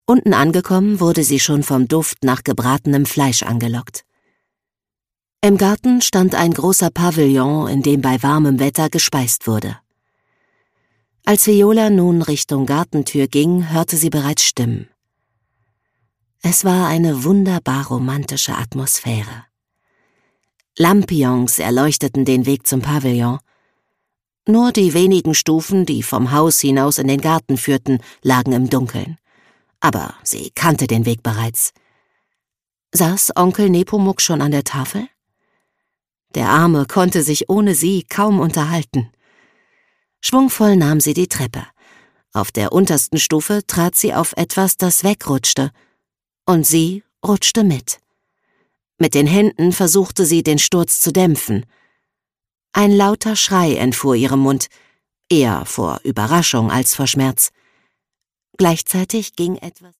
Unten angekommen, wurde sie schon vom Duft nach gebratenem Fleisch angelockt. Im Garten stand ein großer Pavillon, in dem bei warmem Wetter gespeist wurde. Als Viola nun Richtung Gartentür ging, hörte sie bereits Stimmen. Es war eine wunderbar romantische Atmosphäre. Lampions erleuchteten den Weg zum Pavillon. Nur die wenigen Stufen, die vom Haus hinaus in den Garten führten, lagen im Dunkeln. Aber sie kannte den Weg bereits. Saß Onkel Nepomuk schon an der Tafel? Der Arme konnte sich ohne sie kaum unterhalten. Schwungvoll nahm sie die Treppe. Auf der untersten Stufe trat sie auf etwas, das wegrutschte, und sie rutschte mit. Mit den Händen versuchte sie, den Sturz zu dämpfen. Ein lauter Schrei entfuhr ihrem Mund, eher vor Überraschung als vor Schmerz. Gleichzeitig ging etwas